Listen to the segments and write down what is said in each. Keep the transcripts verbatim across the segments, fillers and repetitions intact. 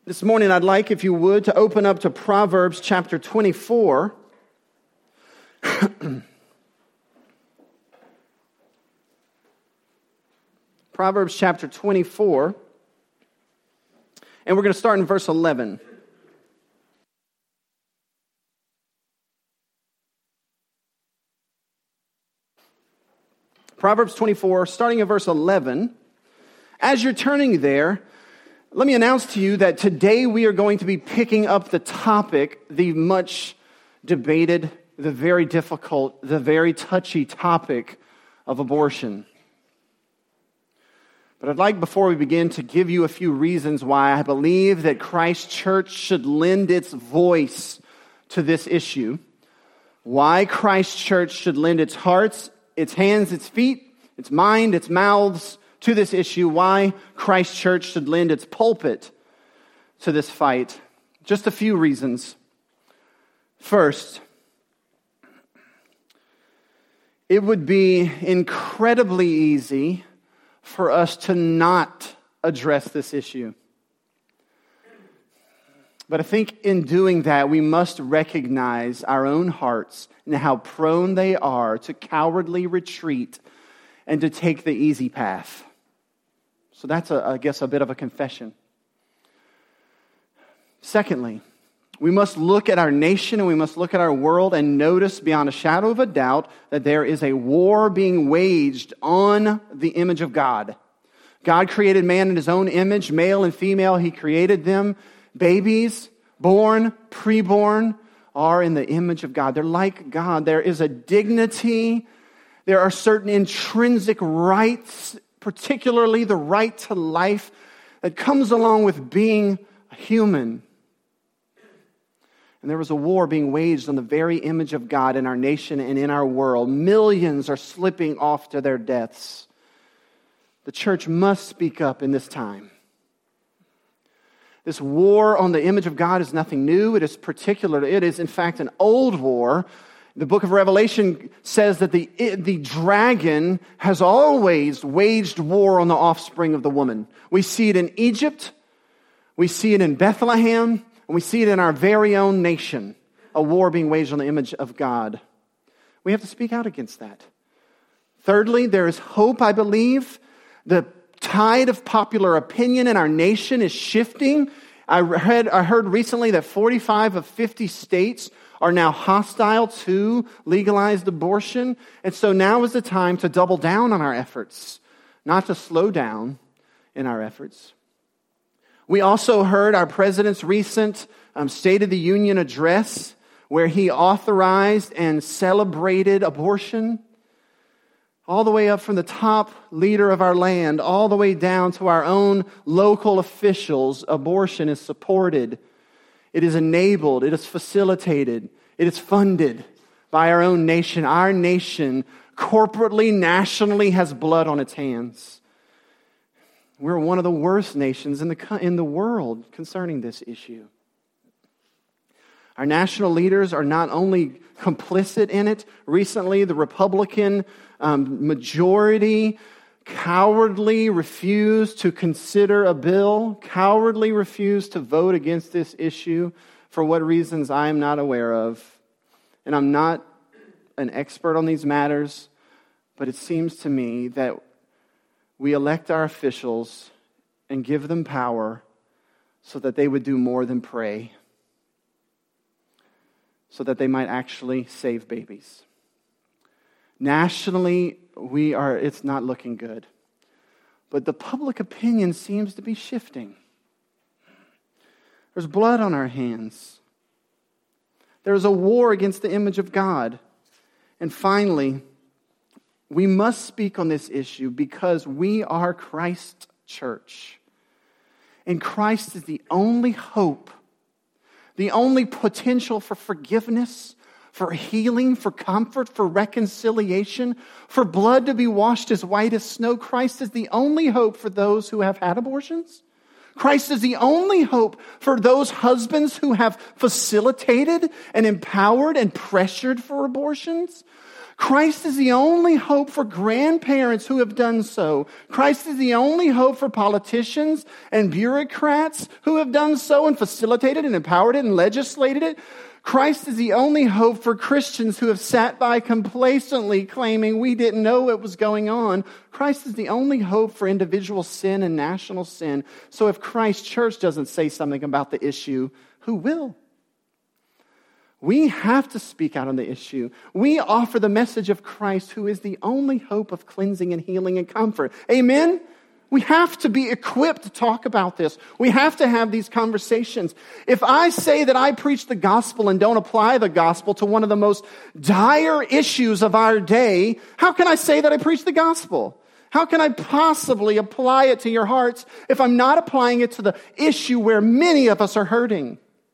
This morning, I'd like, if you would, to open up to Proverbs chapter twenty-four. Proverbs chapter twenty-four. And we're going to start in verse eleven. Proverbs twenty-four, starting at verse eleven. As you're turning there, let me announce to you that today we are going to be picking up the topic, the much debated, the very difficult, the very touchy topic of abortion. But I'd like, before we begin, to give you a few reasons why I believe that Christ Church should lend its voice to this issue. Why Christ Church should lend its hearts, its hands, its feet, its mind, its mouths to this issue. Why Christ Church should lend its pulpit to this fight. Just a few reasons. First, it would be incredibly easy for us to not address this issue. But I think in doing that, we must recognize our own hearts and how prone they are to cowardly retreat and to take the easy path. So that's, a, I guess, a bit of a confession. Secondly, we must look at our nation and we must look at our world and notice beyond a shadow of a doubt that there is a war being waged on the image of God. God created man in His own image, male and female. He created them. Babies, born, preborn, are in the image of God. They're like God. There is a dignity. There are certain intrinsic rights, particularly the right to life, that comes along with being a human. And there was a war being waged on the very image of God in our nation and in our world. Millions are slipping off to their deaths. The church must speak up in this time. This war on the image of God is nothing new. It is particular. It is, in fact, an old war. The book of Revelation says that the, the dragon has always waged war on the offspring of the woman. We see it in Egypt. We see it in Bethlehem. And we see it in our very own nation. A war being waged on the image of God. We have to speak out against that. Thirdly, there is hope, I believe. The tide of popular opinion in our nation is shifting. I read, I heard recently that forty-five of fifty states are now hostile to legalized abortion. And so now is the time to double down on our efforts, not to slow down in our efforts. We also heard our president's recent um, State of the Union address where he authorized and celebrated abortion. All the way up from the top leader of our land, all the way down to our own local officials, abortion is supported. It is enabled. It is facilitated. It is funded by our own nation. Our nation, corporately, nationally, has blood on its hands. We're one of the worst nations in the, in the world concerning this issue. Our national leaders are not only complicit in it. Recently, the Republican um, majority cowardly refused to consider a bill, cowardly refused to vote against this issue for what reasons I am not aware of. And I'm not an expert on these matters, but it seems to me that we elect our officials and give them power so that they would do more than pray, so that they might actually save babies. Nationally, we are, it's not looking good. But the public opinion seems to be shifting. There's blood on our hands. There's a war against the image of God. And finally, we must speak on this issue because we are Christ's church. And Christ is the only hope, the only potential for forgiveness, for healing, for comfort, for reconciliation, for blood to be washed as white as snow. Christ is the only hope for those who have had abortions. Christ is the only hope for those husbands who have facilitated and empowered and pressured for abortions. Christ is the only hope for grandparents who have done so. Christ is the only hope for politicians and bureaucrats who have done so and facilitated and empowered it and legislated it. Christ is the only hope for Christians who have sat by complacently claiming we didn't know what was going on. Christ is the only hope for individual sin and national sin. So if Christ Church doesn't say something about the issue, who will? We have to speak out on the issue. We offer the message of Christ, who is the only hope of cleansing and healing and comfort. Amen? We have to be equipped to talk about this. We have to have these conversations. If I say that I preach the gospel and don't apply the gospel to one of the most dire issues of our day, how can I say that I preach the gospel? How can I possibly apply it to your hearts if I'm not applying it to the issue where many of us are hurting?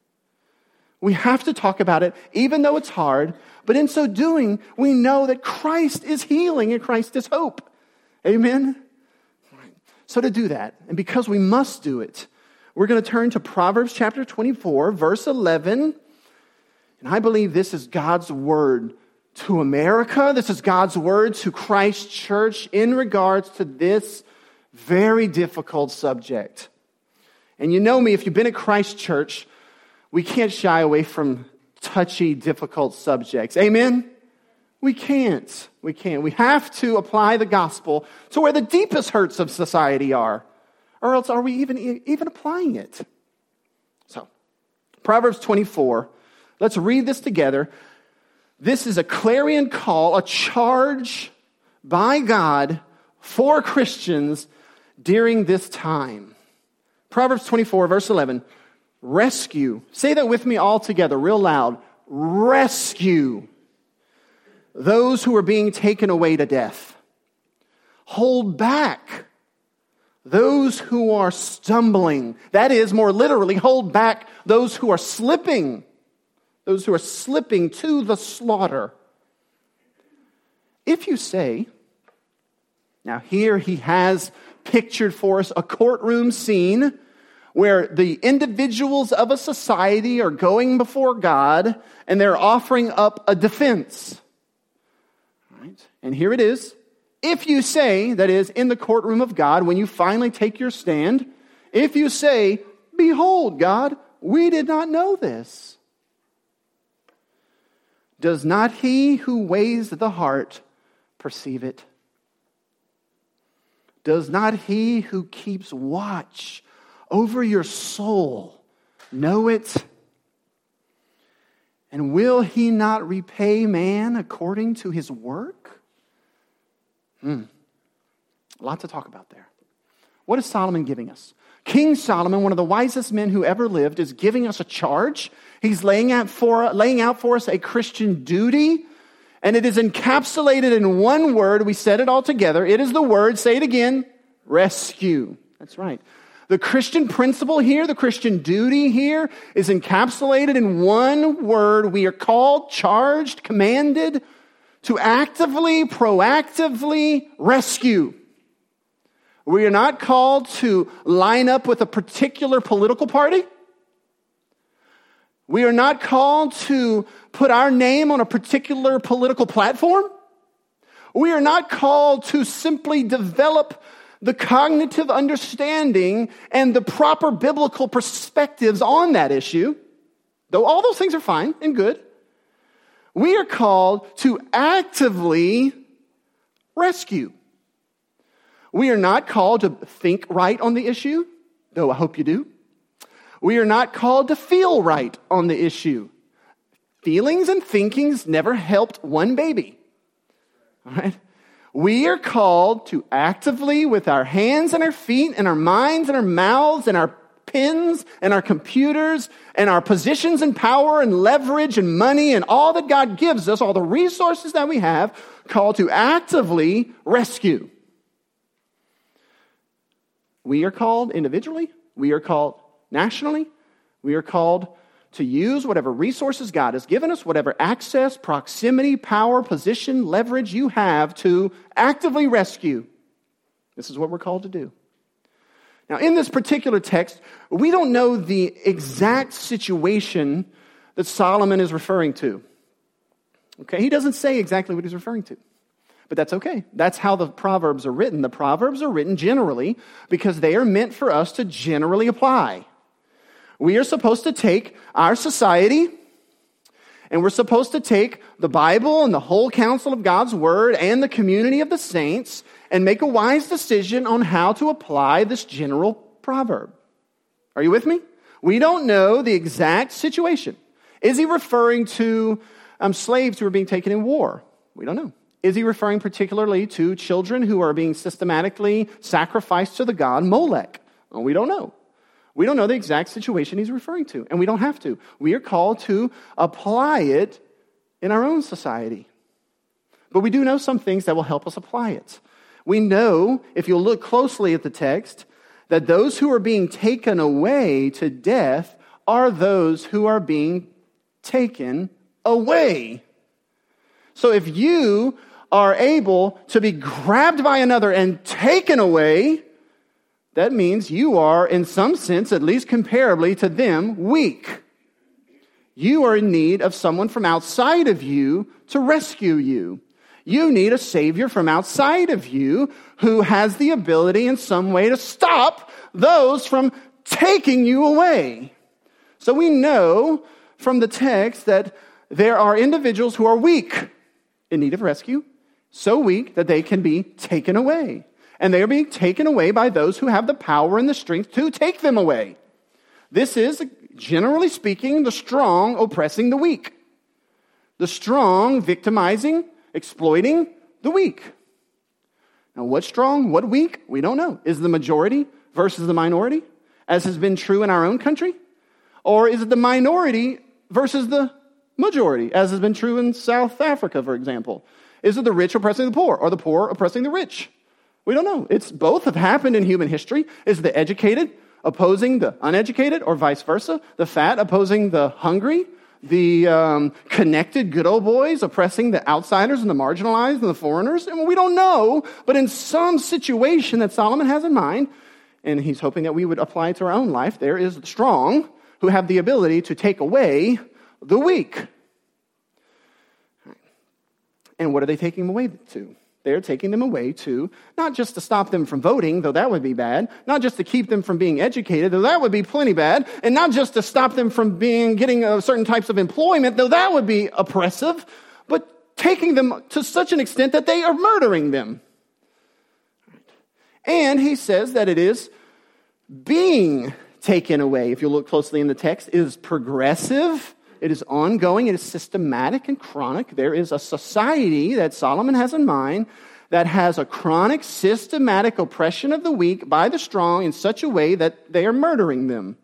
We have to talk about it, even though it's hard. But in so doing, we know that Christ is healing and Christ is hope. Amen? So to do that, and because we must do it, we're going to turn to Proverbs chapter twenty-four, verse eleven. And I believe this is God's word to America. This is God's word to Christ Church in regards to this very difficult subject. And you know me, if you've been at Christ Church, we can't shy away from touchy, difficult subjects. Amen? We can't. We can't. We have to apply the gospel to where the deepest hurts of society are. Or else are we even, even applying it? So, Proverbs twenty-four. Let's read this together. This is a clarion call, a charge by God for Christians during this time. Proverbs twenty-four, verse eleven. Rescue. Say that with me all together, real loud. Rescue those who are being taken away to death. Hold back those who are stumbling. That is, more literally, hold back those who are slipping. Those who are slipping to the slaughter. If you say, now here he has pictured for us a courtroom scene where the individuals of a society are going before God and they're offering up a defense. Right? And here it is. If you say, that is, in the courtroom of God, when you finally take your stand, if you say, behold, God, we did not know this. Does not he who weighs the heart perceive it? Does not he who keeps watch over your soul know it? And will he not repay man according to his work? Hmm. A lot to talk about there. What is Solomon giving us? King Solomon, one of the wisest men who ever lived, is giving us a charge. He's laying out for, laying out for us a Christian duty, and it is encapsulated in one word. We said it all together. It is the word, say it again, rescue. That's right. The Christian principle here, the Christian duty here, is encapsulated in one word. We are called, charged, commanded to actively, proactively rescue. We are not called to line up with a particular political party. We are not called to put our name on a particular political platform. We are not called to simply develop the cognitive understanding and the proper biblical perspectives on that issue, though all those things are fine and good. We are called to actively rescue. We are not called to think right on the issue, though I hope you do. We are not called to feel right on the issue. Feelings and thinkings never helped one baby. All right? We are called to actively, with our hands and our feet and our minds and our mouths and our pens and our computers and our positions and power and leverage and money and all that God gives us, all the resources that we have, called to actively rescue. We are called individually. We are called nationally. We are called to use whatever resources God has given us, whatever access, proximity, power, position, leverage you have to actively rescue. This is what we're called to do. Now, in this particular text, we don't know the exact situation that Solomon is referring to. Okay, he doesn't say exactly what he's referring to. But that's okay. That's how the Proverbs are written. The Proverbs are written generally because they are meant for us to generally apply. We are supposed to take our society, and we're supposed to take the Bible and the whole counsel of God's Word and the community of the saints and make a wise decision on how to apply this general proverb. Are you with me? We don't know the exact situation. Is he referring to um, slaves who are being taken in war? We don't know. Is he referring particularly to children who are being systematically sacrificed to the god Molech? Well, we don't know. We don't know the exact situation he's referring to, and we don't have to. We are called to apply it in our own society. But we do know some things that will help us apply it. We know, if you'll look closely at the text, that those who are being taken away to death are those who are being taken away. So if you are able to be grabbed by another and taken away, that means you are, in some sense, at least comparably to them, weak. You are in need of someone from outside of you to rescue you. You need a Savior from outside of you who has the ability in some way to stop those from taking you away. So we know from the text that there are individuals who are weak, in need of rescue, so weak that they can be taken away. And they are being taken away by those who have the power and the strength to take them away. This is, generally speaking, the strong oppressing the weak. The strong victimizing, exploiting the weak. Now, what's strong? What weak? We don't know. Is it the majority versus the minority, as has been true in our own country? Or is it the minority versus the majority, as has been true in South Africa, for example? Is it the rich oppressing the poor, or the poor oppressing the rich? We don't know. It's both have happened in human history. Is the educated opposing the uneducated, or vice versa? The fat opposing the hungry? The um, connected good old boys oppressing the outsiders and the marginalized and the foreigners? And we don't know, but in some situation that Solomon has in mind, and he's hoping that we would apply it to our own life, there is the strong who have the ability to take away the weak. And what are they taking them away to? They're taking them away to, not just to stop them from voting, though that would be bad, not just to keep them from being educated, though that would be plenty bad, and not just to stop them from being getting uh, certain types of employment, though that would be oppressive, but taking them to such an extent that they are murdering them. And he says that it is being taken away. If you look closely in the text, it is progressive. It is ongoing, it is systematic and chronic. There is a society that Solomon has in mind that has a chronic, systematic oppression of the weak by the strong in such a way that they are murdering them.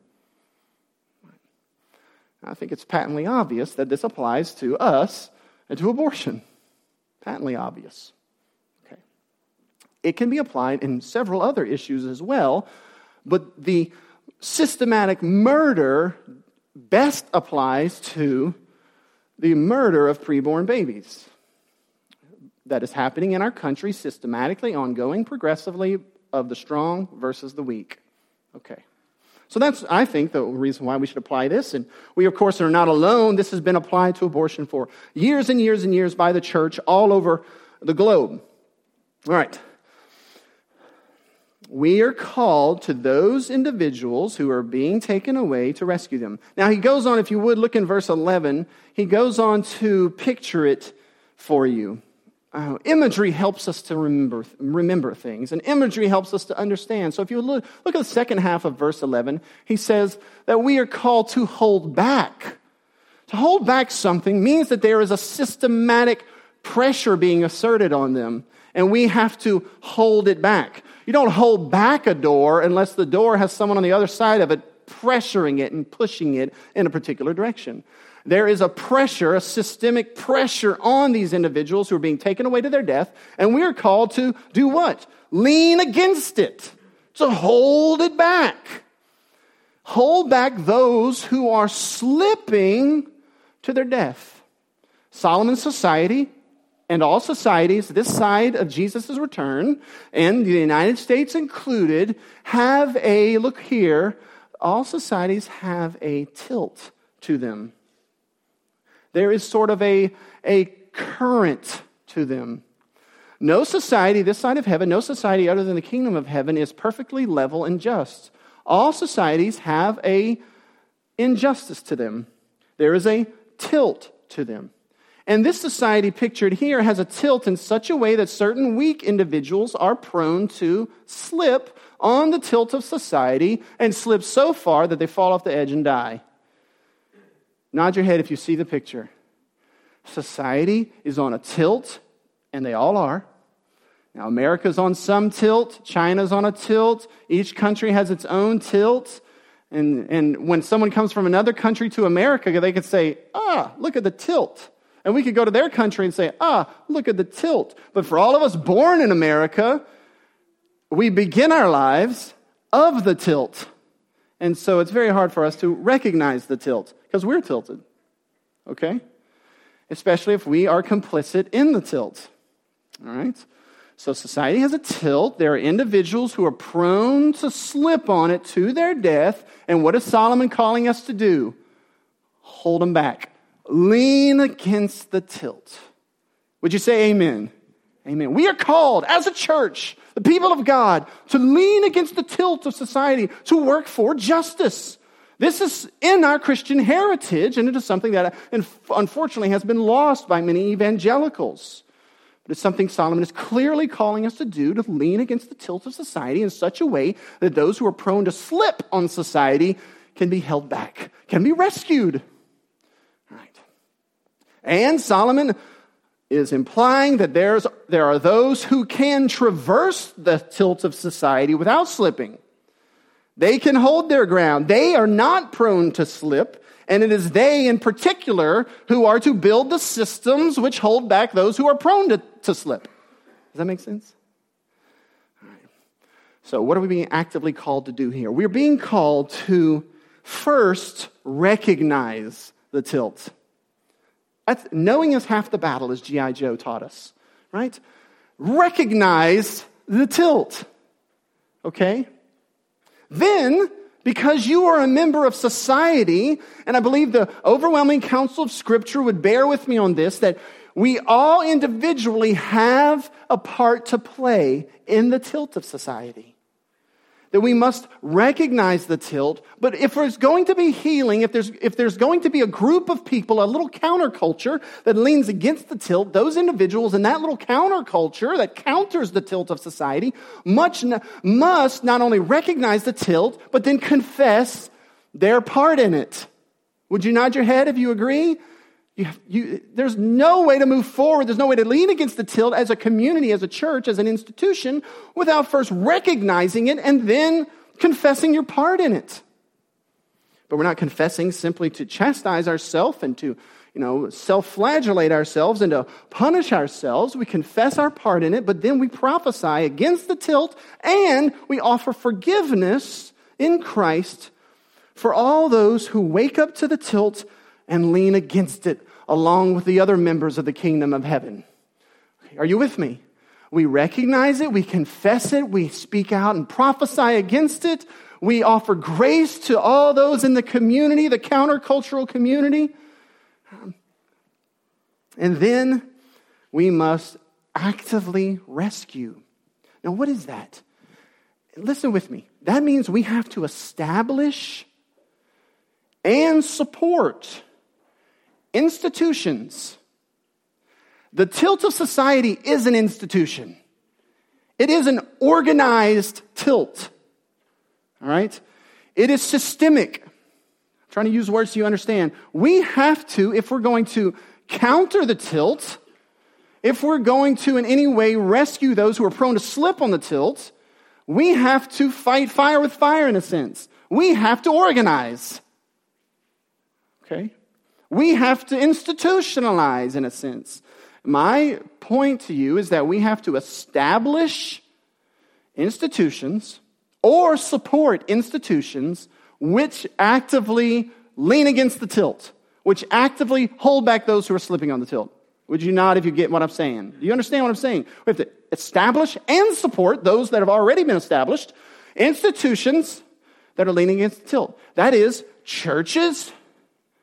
I think it's patently obvious that this applies to us and to abortion. Patently obvious. Okay. It can be applied in several other issues as well, but the systematic murder best applies to the murder of preborn babies that is happening in our country systematically, ongoing, progressively, of the strong versus the weak. Okay. So that's, I think, the reason why we should apply this. And we, of course, are not alone. This has been applied to abortion for years and years and years by the church all over the globe. All right. We are called to those individuals who are being taken away to rescue them. Now, he goes on, if you would, look in verse eleven. He goes on to picture it for you. Uh, imagery helps us to remember remember things, and imagery helps us to understand. So if you look, look at the second half of verse eleven, he says that we are called to hold back. To hold back something means that there is a systematic pressure being asserted on them, and we have to hold it back. You don't hold back a door unless the door has someone on the other side of it pressuring it and pushing it in a particular direction. There is a pressure, a systemic pressure on these individuals who are being taken away to their death, and we are called to do what? Lean against it, to hold it back. Hold back those who are slipping to their death. Solomon's society, and all societies this side of Jesus' return, and the United States included, have a, look here, all societies have a tilt to them. There is sort of a, a current to them. No society this side of heaven, no society other than the kingdom of heaven is perfectly level and just. All societies have a injustice to them. There is a tilt to them. And this society pictured here has a tilt in such a way that certain weak individuals are prone to slip on the tilt of society and slip so far that they fall off the edge and die. Nod your head if you see the picture. Society is on a tilt, and they all are. Now, America's on some tilt. China's on a tilt. Each country has its own tilt. And, and when someone comes from another country to America, they could say, ah, look at the tilt. And we could go to their country and say, ah, look at the tilt. But for all of us born in America, we begin our lives of the tilt. And so it's very hard for us to recognize the tilt because we're tilted, okay? Especially if we are complicit in the tilt, all right? So society has a tilt. There are individuals who are prone to slip on it to their death. And what is Solomon calling us to do? Hold them back. Lean against the tilt. Would you say amen? Amen. We are called as a church, the people of God, to lean against the tilt of society, to work for justice. This is in our Christian heritage, and it is something that unfortunately has been lost by many evangelicals. But it's something Solomon is clearly calling us to do, to lean against the tilt of society in such a way that those who are prone to slip on society can be held back, can be rescued. All right. And Solomon is implying that there's there are those who can traverse the tilt of society without slipping. They can hold their ground. They are not prone to slip, and it is they in particular who are to build the systems which hold back those who are prone to, to slip. Does that make sense? All right. So what are we being actively called to do here? We're being called to first recognize the tilt. That's, knowing is half the battle, as G I Joe taught us, right? Recognize the tilt, okay? Then, because you are a member of society, and I believe the overwhelming counsel of Scripture would bear with me on this, that we all individually have a part to play in the tilt of society. That we must recognize the tilt, but if there's going to be healing, if there's if there's going to be a group of people, a little counterculture that leans against the tilt, those individuals in that little counterculture that counters the tilt of society much must not only recognize the tilt, but then confess their part in it. Would you nod your head if you agree? You, you, there's no way to move forward. There's no way to lean against the tilt as a community, as a church, as an institution, without first recognizing it and then confessing your part in it. But we're not confessing simply to chastise ourselves and to, you know, self-flagellate ourselves and to punish ourselves. We confess our part in it, but then we prophesy against the tilt and we offer forgiveness in Christ for all those who wake up to the tilt and lean against it along with the other members of the kingdom of heaven. Are you with me? We recognize it, we confess it, we speak out and prophesy against it. We offer grace to all those in the community, the countercultural community. And then we must actively rescue. Now, what is that? Listen with me. That means we have to establish and support institutions. The tilt of society is an institution. It is an organized tilt. All right? It is systemic. I'm trying to use words so you understand. We have to, if we're going to counter the tilt, if we're going to in any way rescue those who are prone to slip on the tilt, we have to fight fire with fire in a sense. We have to organize. Okay? We have to institutionalize in a sense. My point to you is that we have to establish institutions or support institutions which actively lean against the tilt, which actively hold back those who are slipping on the tilt. Would you nod if you get what I'm saying? Do you understand what I'm saying? We have to establish and support those that have already been established, institutions that are leaning against the tilt. That is churches,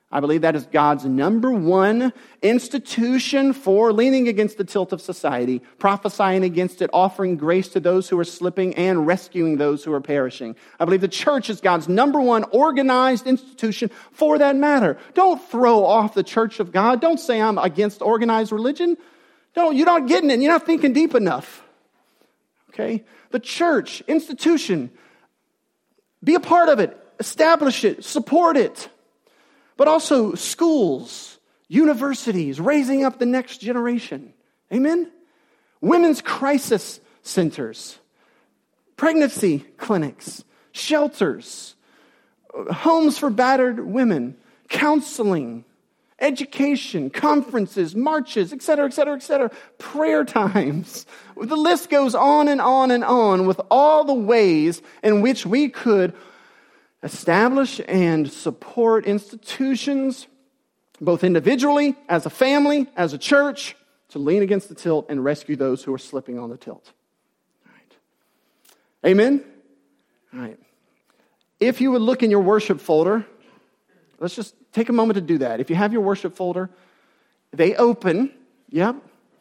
I believe that is God's number one institution for leaning against the tilt of society, prophesying against it, offering grace to those who are slipping, and rescuing those who are perishing. I believe the church is God's number one organized institution for that matter. Don't throw off the church of God. Don't say I'm against organized religion. Don't, you're not getting it. You're not thinking deep enough. Okay? The church, institution, be a part of it, establish it, support it. But also schools, universities, raising up the next generation. Amen? Women's crisis centers, pregnancy clinics, shelters, homes for battered women, counseling, education, conferences, marches, et cetera, et cetera, et cetera, prayer times. The list goes on and on and on with all the ways in which we could establish and support institutions, both individually, as a family, as a church, to lean against the tilt and rescue those who are slipping on the tilt. All right. Amen? All right. If you would look in your worship folder, let's just take a moment to do that. If you have your worship folder, they open, yep.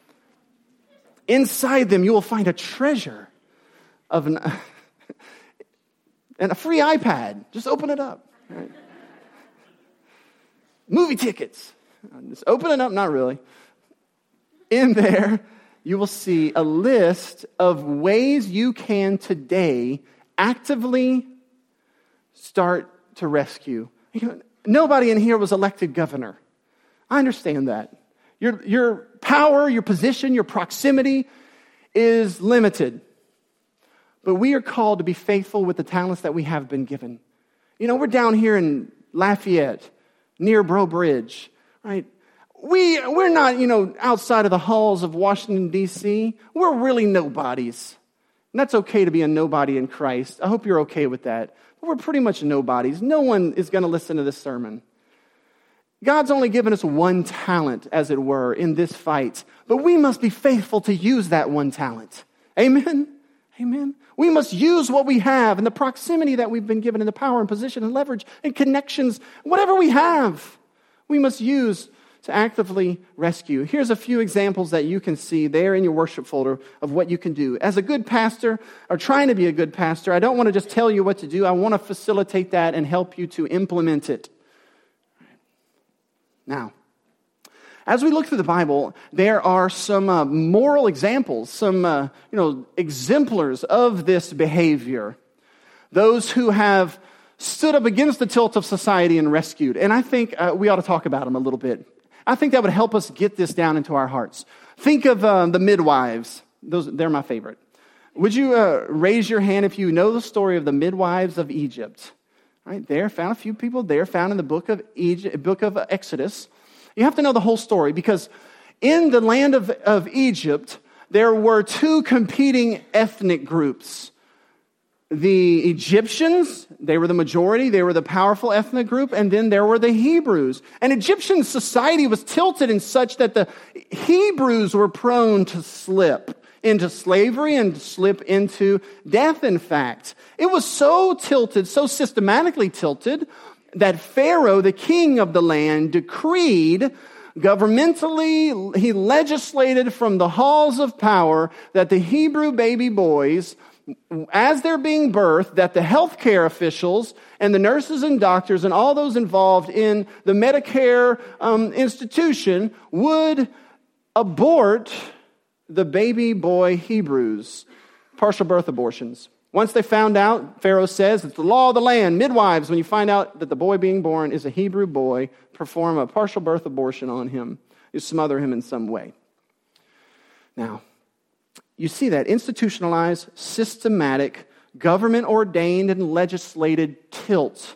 Inside them, you will find a treasure of an... And a free iPad. Just open it up. Right? Movie tickets. Just open it up. Not really. In there, you will see a list of ways you can today actively start to rescue. You know, nobody in here was elected governor. I understand that. Your, your power, your position, your proximity is limited. But we are called to be faithful with the talents that we have been given. You know, we're down here in Lafayette, near Breaux Bridge, right? We, we're not, you know, outside of the halls of Washington, D C We're really nobodies. And that's okay to be a nobody in Christ. I hope you're okay with that. But we're pretty much nobodies. No one is going to listen to this sermon. God's only given us one talent, as it were, in this fight. But we must be faithful to use that one talent. Amen? Amen. We must use what we have and the proximity that we've been given and the power and position and leverage and connections, whatever we have, we must use to actively rescue. Here's a few examples that you can see there in your worship folder of what you can do. As a good pastor, or trying to be a good pastor, I don't want to just tell you what to do. I want to facilitate that and help you to implement it. Now, as we look through the Bible, there are some uh, moral examples, some uh, you know exemplars of this behavior. Those who have stood up against the tilt of society and rescued. And I think uh, we ought to talk about them a little bit. I think that would help us get this down into our hearts. Think of uh, the midwives. Those they're my favorite. Would you uh, raise your hand if you know the story of the midwives of Egypt? Right there, found a few people there, found in the book of Egypt, book of Exodus. You have to know the whole story because in the land of, of Egypt, there were two competing ethnic groups. The Egyptians, they were the majority, they were the powerful ethnic group, and then there were the Hebrews. And Egyptian society was tilted in such that the Hebrews were prone to slip into slavery and slip into death, in fact. It was so tilted, so systematically tilted, that Pharaoh, the king of the land, decreed governmentally, he legislated from the halls of power that the Hebrew baby boys, as they're being birthed, that the healthcare officials and the nurses and doctors and all those involved in the Medicare um, institution would abort the baby boy Hebrews, partial birth abortions. Once they found out, Pharaoh says, it's the law of the land. Midwives, when you find out that the boy being born is a Hebrew boy, perform a partial birth abortion on him. You smother him in some way. Now, you see that institutionalized, systematic, government-ordained and legislated tilt,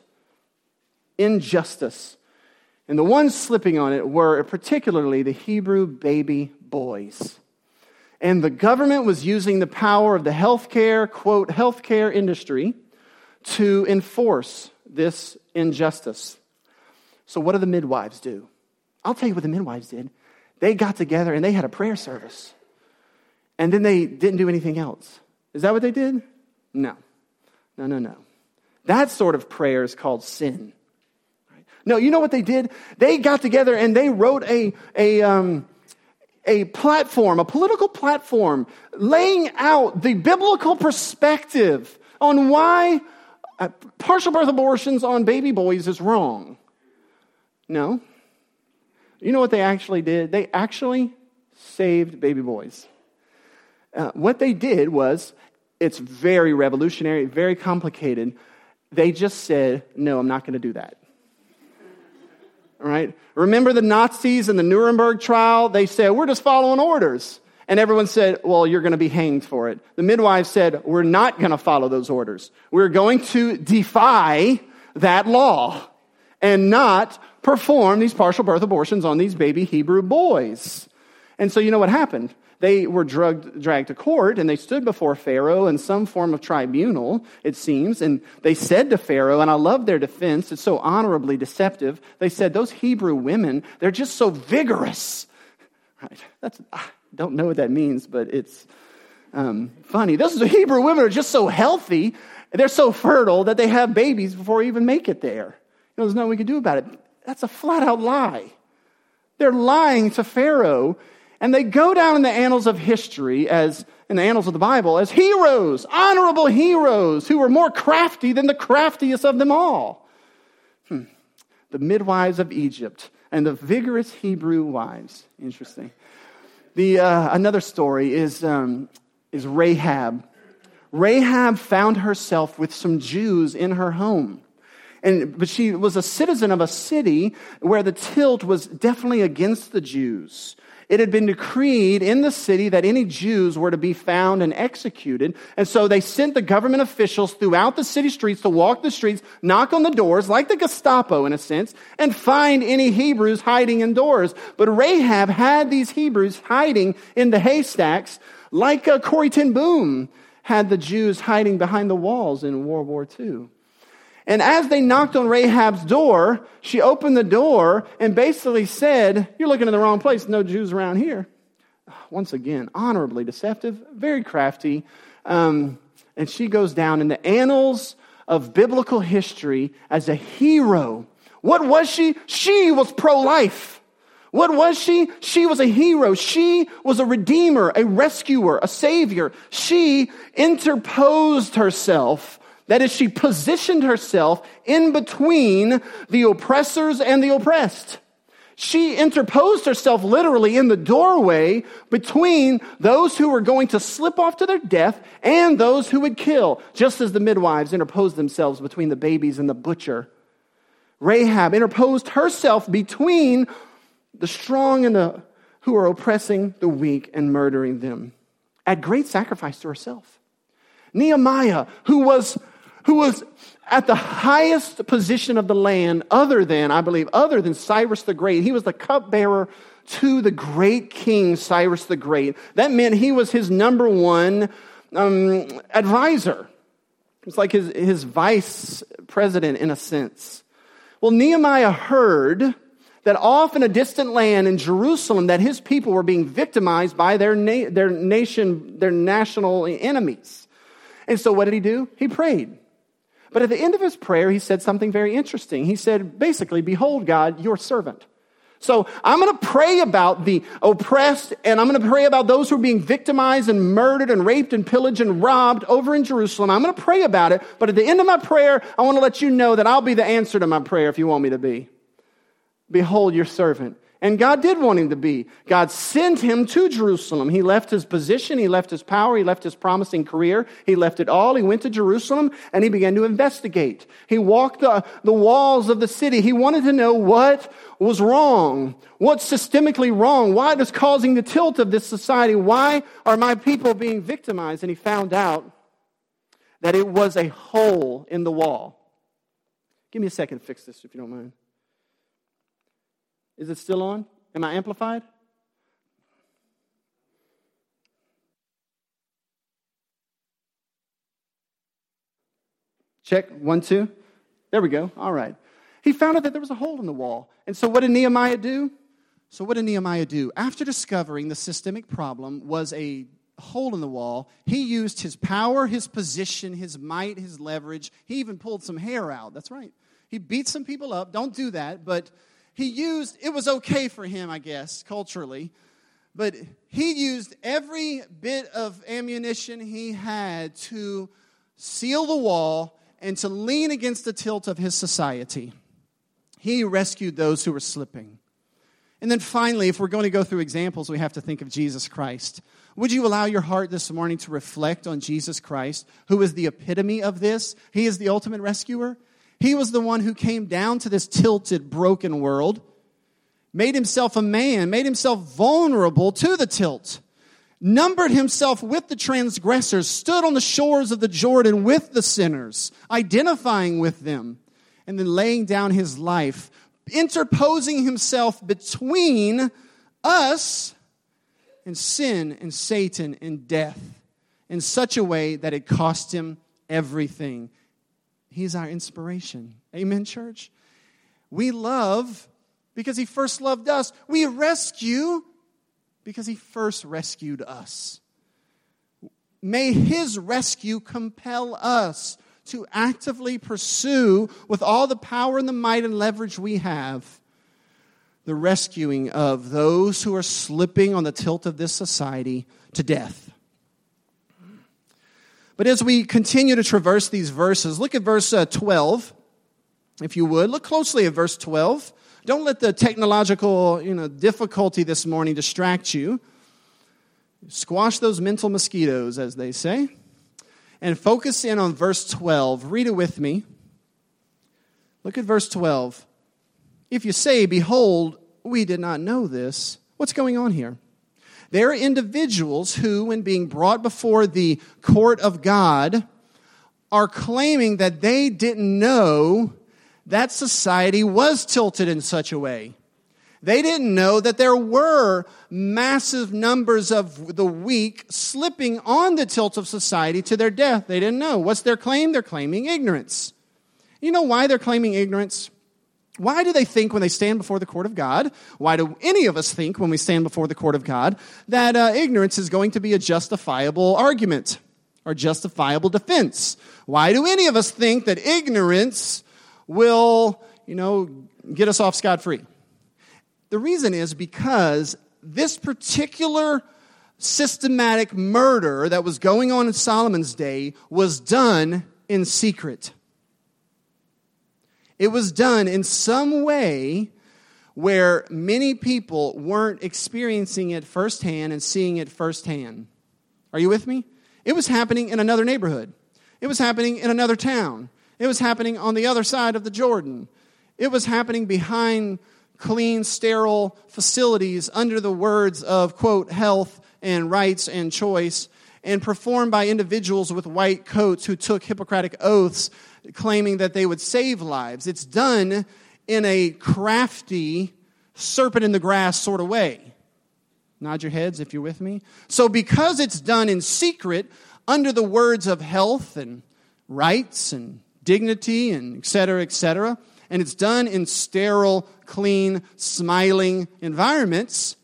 injustice. And the ones slipping on it were particularly the Hebrew baby boys. And the government was using the power of the healthcare, quote, healthcare industry to enforce this injustice. So what do the midwives do? I'll tell you what the midwives did. They got together and they had a prayer service. And then they didn't do anything else. Is that what they did? No. No, no, no. That sort of prayer is called sin. No, you know what they did? They got together and they wrote a, a, um, a platform, a political platform, laying out the biblical perspective on why uh, partial birth abortions on baby boys is wrong. No. You know what they actually did? They actually saved baby boys. Uh, what they did was, it's very revolutionary, very complicated. They just said, no, I'm not going to do that. All right? Remember the Nazis in the Nuremberg trial? They said, we're just following orders. And everyone said, well, you're going to be hanged for it. The midwives said, we're not going to follow those orders. We're going to defy that law and not perform these partial birth abortions on these baby Hebrew boys. And so you know what happened? They were drugged, dragged to court, and they stood before Pharaoh in some form of tribunal, it seems, and they said to Pharaoh, and I love their defense, it's so honorably deceptive, they said, those Hebrew women, they're just so vigorous. Right? That's, I don't know what that means, but it's um, funny. Those Hebrew women are just so healthy, they're so fertile that they have babies before we even make it there. You know, there's nothing we can do about it. That's a flat-out lie. They're lying to Pharaoh. And they go down in the annals of history, as in the annals of the Bible, as heroes, honorable heroes who were more crafty than the craftiest of them all. Hmm. The midwives of Egypt and the vigorous Hebrew wives. Interesting. The uh, another story is um, is Rahab. Rahab found herself with some Jews in her home. And, but she was a citizen of a city where the tilt was definitely against the Jews. It had been decreed in the city that any Jews were to be found and executed. And so they sent the government officials throughout the city streets to walk the streets, knock on the doors, like the Gestapo in a sense, and find any Hebrews hiding indoors. But Rahab had these Hebrews hiding in the haystacks, like uh, Corrie ten Boom had the Jews hiding behind the walls in World War Two. And as they knocked on Rahab's door, she opened the door and basically said, you're looking in the wrong place. No Jews around here. Once again, honorably deceptive, very crafty. Um, and she goes down in the annals of biblical history as a hero. What was she? She was pro-life. What was she? She was a hero. She was a redeemer, a rescuer, a savior. She interposed herself. That is, she positioned herself in between the oppressors and the oppressed. She interposed herself literally in the doorway between those who were going to slip off to their death and those who would kill, just as the midwives interposed themselves between the babies and the butcher. Rahab interposed herself between the strong and the who are oppressing the weak and murdering them, at great sacrifice to herself. Nehemiah, who was who was at the highest position of the land, other than, I believe, other than Cyrus the Great. He was the cupbearer to the great king, Cyrus the Great. That meant he was his number one um, advisor. It's like his, his vice president in a sense. Well, Nehemiah heard that off in a distant land in Jerusalem that his people were being victimized by their, na- their nation, their national enemies. And so what did he do? He prayed. But at the end of his prayer, he said something very interesting. He said, basically, behold, God, your servant. So I'm going to pray about the oppressed, and I'm going to pray about those who are being victimized and murdered and raped and pillaged and robbed over in Jerusalem. I'm going to pray about it. But at the end of my prayer, I want to let you know that I'll be the answer to my prayer if you want me to be. Behold, your servant. And God did want him to be. God sent him to Jerusalem. He left his position, he left his power, he left his promising career, he left it all. He went to Jerusalem and he began to investigate. He walked the, the walls of the city. He wanted to know what was wrong, what's systemically wrong, what is causing the tilt of this society, why are my people being victimized? And he found out that it was a hole in the wall. Give me a second to fix this if you don't mind. Is it still on? Am I amplified? Check, one, two. There we go. All right. He found out that there was a hole in the wall. And so what did Nehemiah do? So what did Nehemiah do? After discovering the systemic problem was a hole in the wall, he used his power, his position, his might, his leverage. He even pulled some hair out. That's right. He beat some people up. Don't do that. But he used, it was okay for him, I guess, culturally. But he used every bit of ammunition he had to seal the wall and to lean against the tilt of his society. He rescued those who were slipping. And then finally, if we're going to go through examples, we have to think of Jesus Christ. Would you allow your heart this morning to reflect on Jesus Christ, who is the epitome of this? He is the ultimate rescuer. He was the one who came down to this tilted, broken world, made himself a man, made himself vulnerable to the tilt, numbered himself with the transgressors, stood on the shores of the Jordan with the sinners, identifying with them, and then laying down his life, interposing himself between us and sin and Satan and death in such a way that it cost him everything. He's our inspiration. Amen, church? We love because he first loved us. We rescue because he first rescued us. May his rescue compel us to actively pursue, with all the power and the might and leverage we have, the rescuing of those who are slipping on the tilt of this society to death. But as we continue to traverse these verses, look at verse uh, twelve, if you would. Look closely at verse twelve. Don't let the technological, you know, difficulty this morning distract you. Squash those mental mosquitoes, as they say. And focus in on verse twelve. Read it with me. Look at verse twelve. If you say, behold, we did not know this, what's going on here? There are individuals who, when being brought before the court of God, are claiming that they didn't know that society was tilted in such a way. They didn't know that there were massive numbers of the weak slipping on the tilt of society to their death. They didn't know. What's their claim? They're claiming ignorance. You know why they're claiming ignorance? Why do they think when they stand before the court of God, why do any of us think when we stand before the court of God, that uh, ignorance is going to be a justifiable argument or justifiable defense? Why do any of us think that ignorance will, you know, get us off scot-free? The reason is because this particular systematic murder that was going on in Solomon's day was done in secret. It was done in some way where many people weren't experiencing it firsthand and seeing it firsthand. Are you with me? It was happening in another neighborhood. It was happening in another town. It was happening on the other side of the Jordan. It was happening behind clean, sterile facilities under the words of, quote, health and rights and choice, and performed by individuals with white coats who took Hippocratic oaths claiming that they would save lives. It's done in a crafty, serpent in the grass sort of way. Nod your heads if you're with me. So because it's done in secret, under the words of health and rights and dignity and et cetera, et cetera, and it's done in sterile, clean, smiling environments,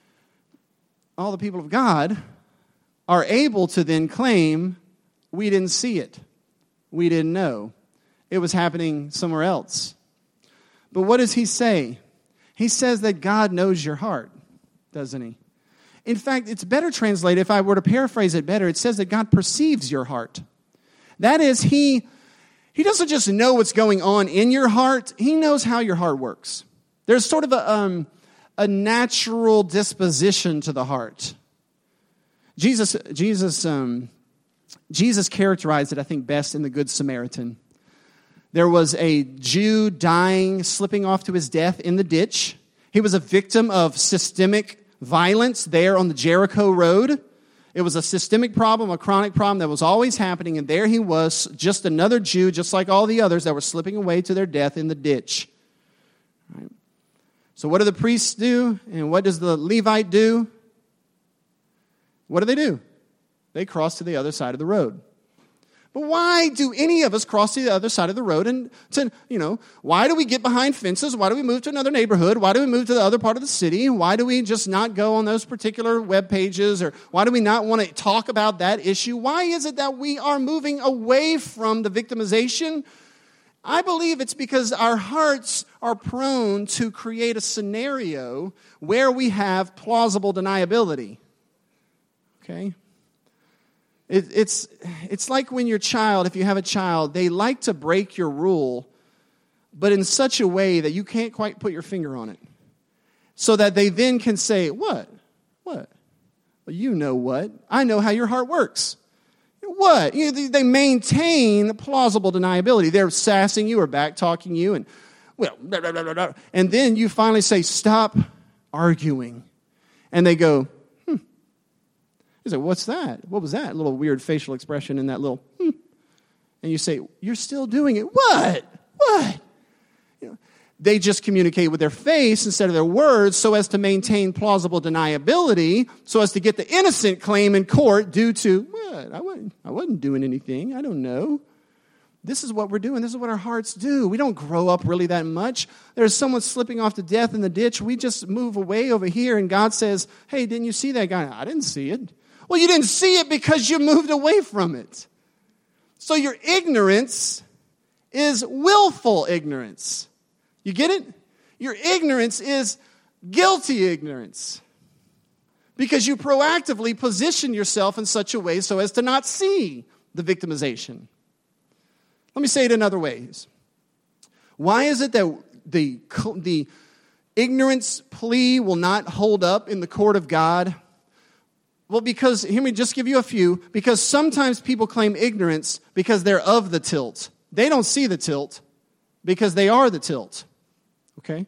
all the people of God are able to then claim, we didn't see it. We didn't know. It was happening somewhere else. But what does he say? He says that God knows your heart, doesn't he? In fact, it's better translated, if I were to paraphrase it better, it says that God perceives your heart. That is, he, he doesn't just know what's going on in your heart, he knows how your heart works. There's sort of a, um, a natural disposition to the heart. Jesus, Jesus, um, Jesus characterized it, I think, best in the Good Samaritan. There was a Jew dying, slipping off to his death in the ditch. He was a victim of systemic violence there on the Jericho Road. It was a systemic problem, a chronic problem that was always happening, and there he was, just another Jew, just like all the others that were slipping away to their death in the ditch. Right. So what do the priests do, and what does the Levite do? What do they do? They cross to the other side of the road. But why do any of us cross to the other side of the road? And, to, you know, why do we get behind fences? Why do we move to another neighborhood? Why do we move to the other part of the city? Why do we just not go on those particular web pages? Or why do we not want to talk about that issue? Why is it that we are moving away from the victimization I believe it's because our hearts are prone to create a scenario where we have plausible deniability. Okay? It, it's, it's like when your child, if you have a child, they like to break your rule, but in such a way that you can't quite put your finger on it. So that they then can say, what? What? Well, you know what? I know how your heart works. What? You know, they maintain plausible deniability. They're sassing you or back-talking you, and well, blah, blah, blah, blah. And then you finally say, stop arguing. And they go, hmm. You say, what's that? What was that? A little weird facial expression in that little, hmm. And you say, you're still doing it. What? What? You know, they just communicate with their face instead of their words so as to maintain plausible deniability, so as to get the innocent claim in court due to, what? I wasn't, I wasn't doing anything. I don't know. This is what we're doing. This is what our hearts do. We don't grow up really that much. There's someone slipping off to death in the ditch. We just move away over here, and God says, hey, didn't you see that guy? I didn't see it. Well, you didn't see it because you moved away from it. So your ignorance is willful ignorance. You get it? Your ignorance is guilty ignorance. Because you proactively position yourself in such a way so as to not see the victimization. Let me say it in other ways. Why is it that the, the ignorance plea will not hold up in the court of God? Well, because, here me just give you a few, because sometimes people claim ignorance because they're of the tilt. They don't see the tilt because they are the tilt. Okay?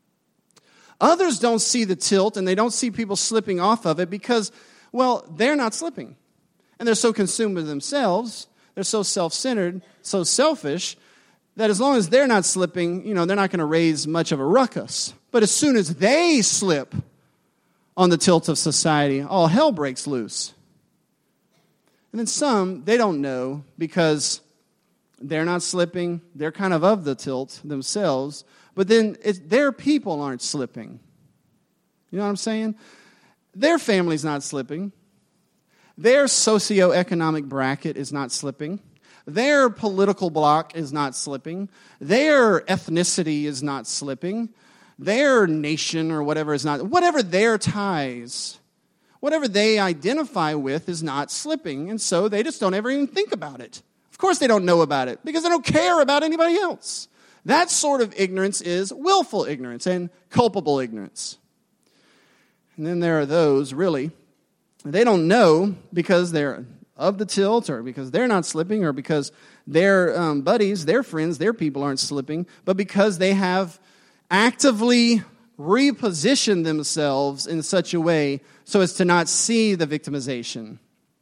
Others don't see the tilt and they don't see people slipping off of it because, well, they're not slipping. And they're so consumed with themselves, they're so self-centered, so selfish, that as long as they're not slipping, you know, they're not going to raise much of a ruckus. But as soon as they slip on the tilt of society, all hell breaks loose. And then some, they don't know because they're not slipping. They're kind of of the tilt themselves. But then it's, their people aren't slipping. You know what I'm saying? Their family's not slipping. Their socioeconomic bracket is not slipping. Their political bloc is not slipping. Their ethnicity is not slipping. Their nation or whatever is not, whatever their ties, whatever they identify with is not slipping. And so they just don't ever even think about it. Of course they don't know about it because they don't care about anybody else. That sort of ignorance is willful ignorance and culpable ignorance. And then there are those, really, they don't know because they're of the tilt or because they're not slipping or because their um, buddies, their friends, their people aren't slipping, but because they have actively repositioned themselves in such a way so as to not see the victimization.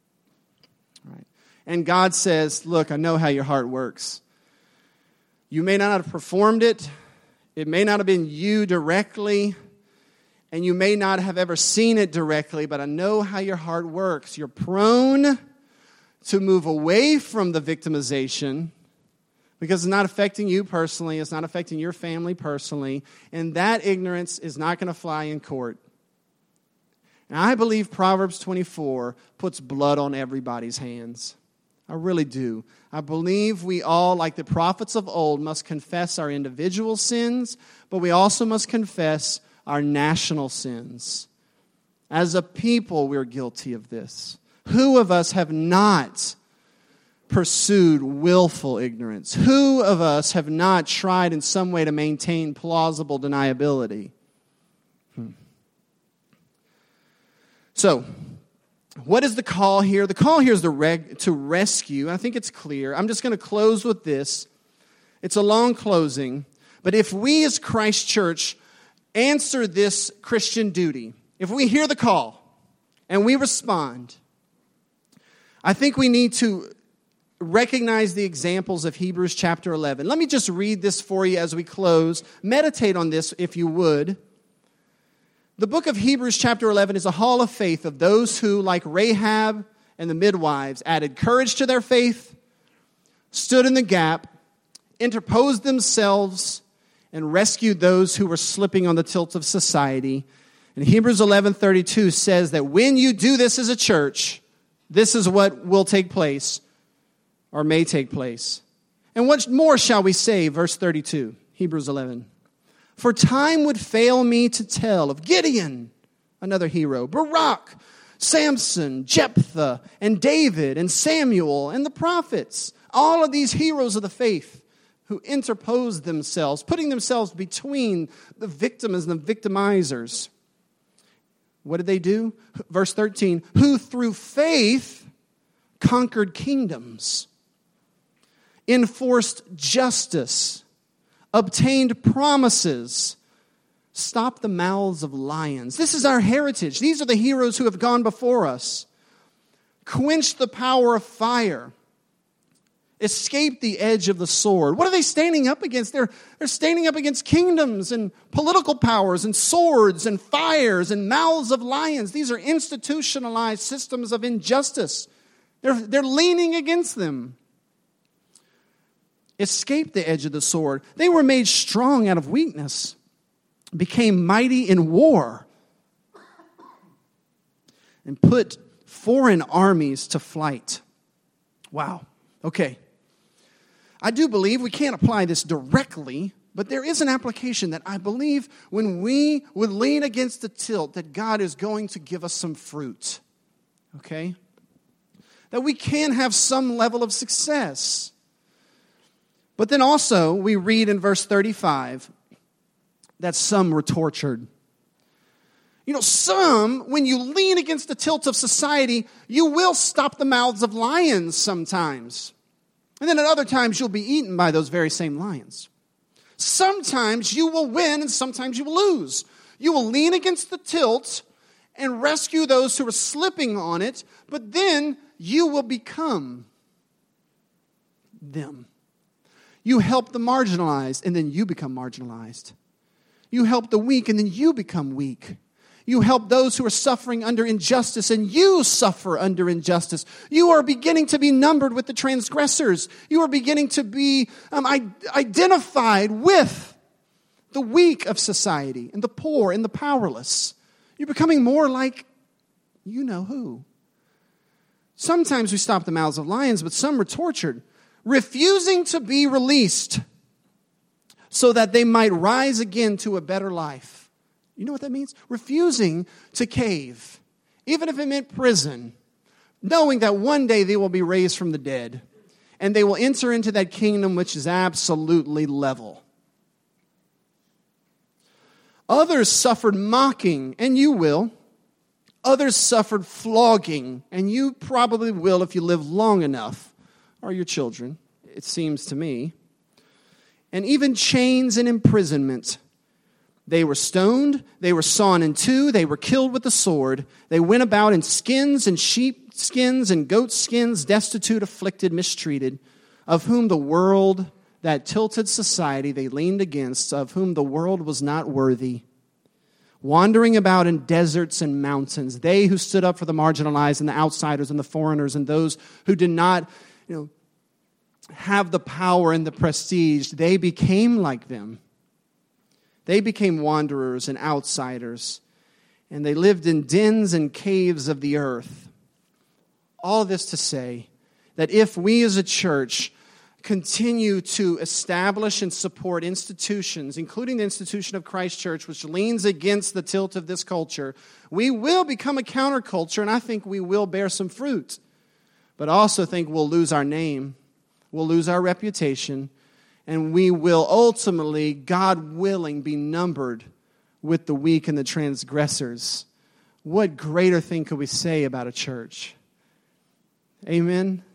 All right. And God says, look, I know how your heart works. You may not have performed it. It may not have been you directly. And you may not have ever seen it directly, but I know how your heart works. You're prone to move away from the victimization because it's not affecting you personally. It's not affecting your family personally. And that ignorance is not going to fly in court. And I believe Proverbs twenty-four puts blood on everybody's hands. I really do. I believe we all, like the prophets of old, must confess our individual sins, but we also must confess our national sins. As a people, we're guilty of this. Who of us have not pursued willful ignorance? Who of us have not tried in some way to maintain plausible deniability? Hmm. So, what is the call here? The call here is to, reg- to rescue. I think it's clear. I'm just going to close with this. It's a long closing. But if we as Christ Church answer this Christian duty, if we hear the call and we respond, I think we need to recognize the examples of Hebrews chapter eleven. Let me just read this for you as we close. Meditate on this if you would. The book of Hebrews chapter eleven is a hall of faith of those who, like Rahab and the midwives, added courage to their faith, stood in the gap, interposed themselves, and rescued those who were slipping on the tilt of society. And Hebrews eleven thirty-two says that when you do this as a church, this is what will take place or may take place. And what more shall we say? Verse thirty-two, Hebrews eleven. For time would fail me to tell of Gideon, another hero, Barak, Samson, Jephthah, and David, and Samuel, and the prophets. All of these heroes of the faith who interposed themselves, putting themselves between the victims and the victimizers. What did they do? Verse thirteen, who through faith conquered kingdoms, enforced justice, obtained promises, stopped the mouths of lions. This is our heritage. These are the heroes who have gone before us. Quenched the power of fire. Escaped the edge of the sword. What are they standing up against? They're, they're standing up against kingdoms and political powers and swords and fires and mouths of lions. These are institutionalized systems of injustice. They're, they're leaning against them. Escaped the edge of the sword. They were made strong out of weakness. Became mighty in war. And put foreign armies to flight. Wow. Okay. I do believe we can't apply this directly, but there is an application that I believe when we would lean against the tilt that God is going to give us some fruit. Okay? That we can have some level of success. But then also we read in verse thirty-five that some were tortured. You know, some, when you lean against the tilt of society, you will stop the mouths of lions sometimes. And then at other times, you'll be eaten by those very same lions. Sometimes you will win and sometimes you will lose. You will lean against the tilt and rescue those who are slipping on it, but then you will become them. You help the marginalized and then you become marginalized. You help the weak and then you become weak. You help those who are suffering under injustice, and you suffer under injustice. You are beginning to be numbered with the transgressors. You are beginning to be um, identified with the weak of society, and the poor, and the powerless. You're becoming more like you know who. Sometimes we stop the mouths of lions, but some were tortured, refusing to be released so that they might rise again to a better life. You know what that means? Refusing to cave, even if it meant prison, knowing that one day they will be raised from the dead, and they will enter into that kingdom which is absolutely level. Others suffered mocking, and you will. Others suffered flogging, and you probably will if you live long enough, or your children, it seems to me. And even chains and imprisonment. They were stoned, they were sawn in two, they were killed with the sword. They went about in skins and sheep skins and goat skins, destitute, afflicted, mistreated, of whom the world, that tilted society they leaned against, of whom the world was not worthy. Wandering about in deserts and mountains, they who stood up for the marginalized and the outsiders and the foreigners and those who did not, you know, have the power and the prestige, they became like them. They became wanderers and outsiders, and they lived in dens and caves of the earth. All this to say that if we as a church continue to establish and support institutions, including the institution of Christ Church, which leans against the tilt of this culture, we will become a counterculture, and I think we will bear some fruit. But I also think we'll lose our name, we'll lose our reputation, and we will ultimately, God willing, be numbered with the weak and the transgressors. What greater thing could we say about a church? Amen?